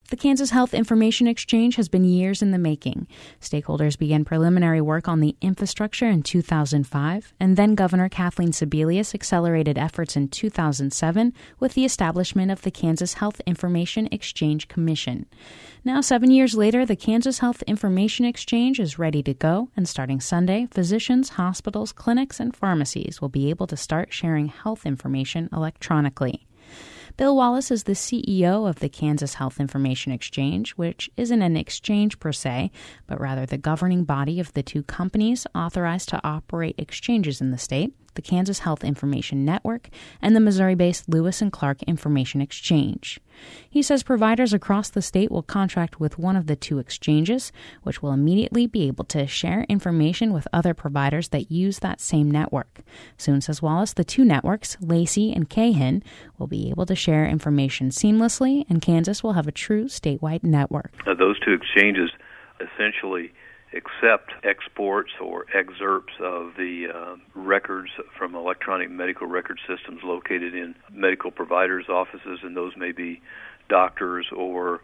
The Kansas Health Information Exchange has been years in the making. Stakeholders began preliminary work on the infrastructure in 2005, and then Governor Kathleen Sebelius accelerated efforts in 2007 with the establishment of the Kansas Health Information Exchange Commission. Now, 7 years later, the Kansas Health Information Exchange is ready to go, and starting Sunday, physicians, hospitals, clinics, and pharmacies will be able to start sharing health information electronically. Bill Wallace is the CEO of the Kansas Health Information Exchange, which isn't an exchange per se, but rather the governing body of the two companies authorized to operate exchanges in the state, the Kansas Health Information Network and the Missouri-based Lewis and Clark Information Exchange. He says providers across the state will contract with one of the two exchanges, which will immediately be able to share information with other providers that use that same network. Soon, says Wallace, the two networks, Lacey and Cahin, will be able to share information seamlessly, and Kansas will have a true statewide network. Those two exchanges essentially accept exports or excerpts of the records from electronic medical record systems located in medical providers' offices, and those may be doctors or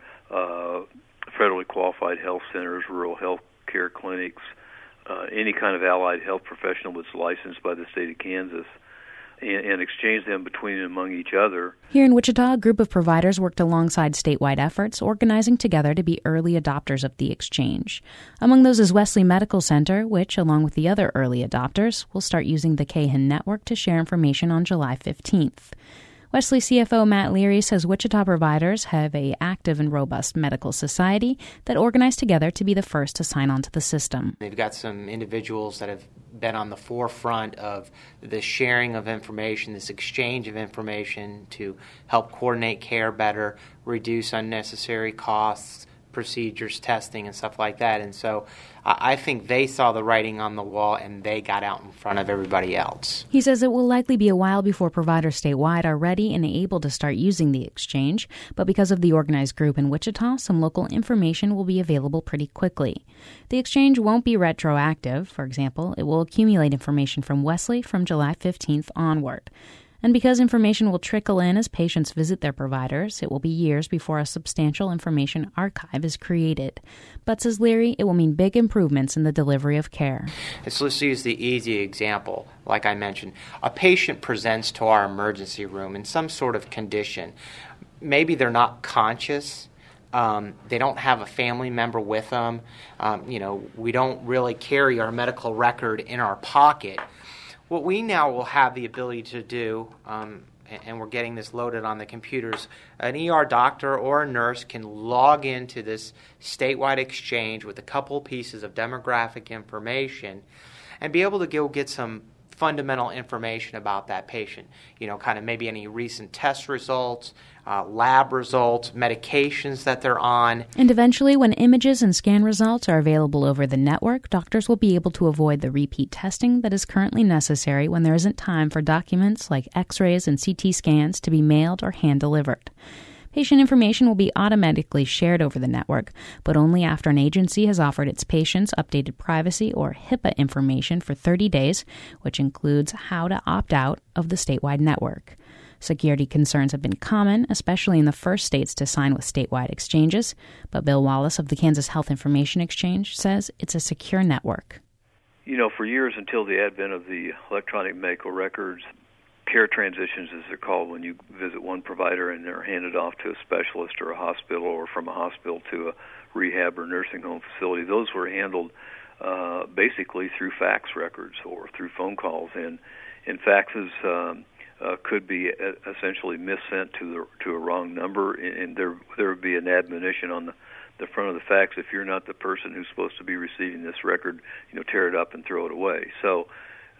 federally qualified health centers, rural health care clinics, any kind of allied health professional that's licensed by the state of Kansas, and exchange them between and among each other. Here in Wichita, a group of providers worked alongside statewide efforts, organizing together to be early adopters of the exchange. Among those is Wesley Medical Center, which, along with the other early adopters, will start using the Cahin network to share information on July 15th. Wesley CFO Matt Leary says Wichita providers have an active and robust medical society that organized together to be the first to sign on to the system. They've got some individuals that have been on the forefront of the sharing of information, this exchange of information to help coordinate care better, reduce unnecessary costs, procedures, testing, and stuff like that. And so I think they saw the writing on the wall and they got out in front of everybody else. He says it will likely be a while before providers statewide are ready and able to start using the exchange, but because of the organized group in Wichita, some local information will be available pretty quickly. The exchange won't be retroactive. For example, it will accumulate information from Wesley from July 15th onward. And because information will trickle in as patients visit their providers, it will be years before a substantial information archive is created. But, says Leary, it will mean big improvements in the delivery of care. So let's use the easy example. Like I mentioned, a patient presents to our emergency room in some sort of condition. Maybe they're not conscious. They don't have a family member with them. We don't really carry our medical record in our pocket. What we now will have the ability to do, and we're getting this loaded on the computers, an ER doctor or a nurse can log into this statewide exchange with a couple pieces of demographic information and be able to go get some fundamental information about that patient. Kind of maybe any recent test results, lab results, medications that they're on. And eventually, when images and scan results are available over the network, doctors will be able to avoid the repeat testing that is currently necessary when there isn't time for documents like X-rays and CT scans to be mailed or hand-delivered. Patient information will be automatically shared over the network, but only after an agency has offered its patients updated privacy or HIPAA information for 30 days, which includes how to opt out of the statewide network. Security concerns have been common, especially in the first states to sign with statewide exchanges, but Bill Wallace of the Kansas Health Information Exchange says it's a secure network. For years until the advent of the electronic medical records, care transitions, as they're called, when you visit one provider and they're handed off to a specialist or a hospital, or from a hospital to a rehab or nursing home facility, those were handled basically through fax records or through phone calls, and faxes could be essentially missent to a wrong number, and there would be an admonition on the front of the fax: if you're not the person who's supposed to be receiving this record, tear it up and throw it away. So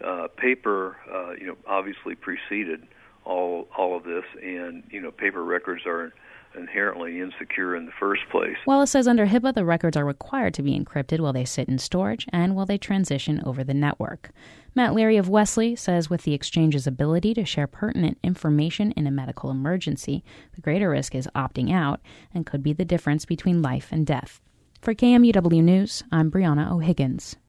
paper, obviously preceded all of this, and paper records are inherently insecure in the first place. Wallace says under HIPAA, the records are required to be encrypted while they sit in storage and while they transition over the network. Matt Leary of Wesley says with the exchange's ability to share pertinent information in a medical emergency, the greater risk is opting out and could be the difference between life and death. For KMUW News, I'm Brianna O'Higgins.